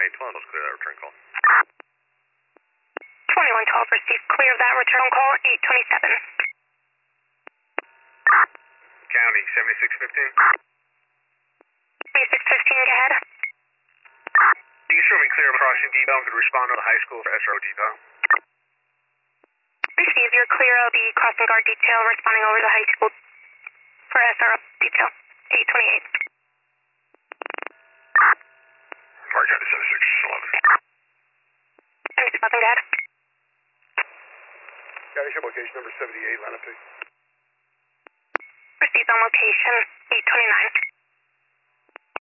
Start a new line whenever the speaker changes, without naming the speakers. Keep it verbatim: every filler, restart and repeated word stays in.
twenty-one twelve, let's clear that return call.
twenty-one twelve received, clear of that return call, eight twenty-seven.
County, seventy-six fifteen.
seventy-six fifteen, go ahead.
You can show me clear of crossing depot and could respond to the high school for S R O depot.
Receive your clear of the crossing guard detail responding over the high school for S R O detail, eight twenty-eight.
Mark out to seventy-six eleven.
seventy-six eleven, go ahead.
County ship location number seventy-eight, line up.
Received on location, eight twenty-nine.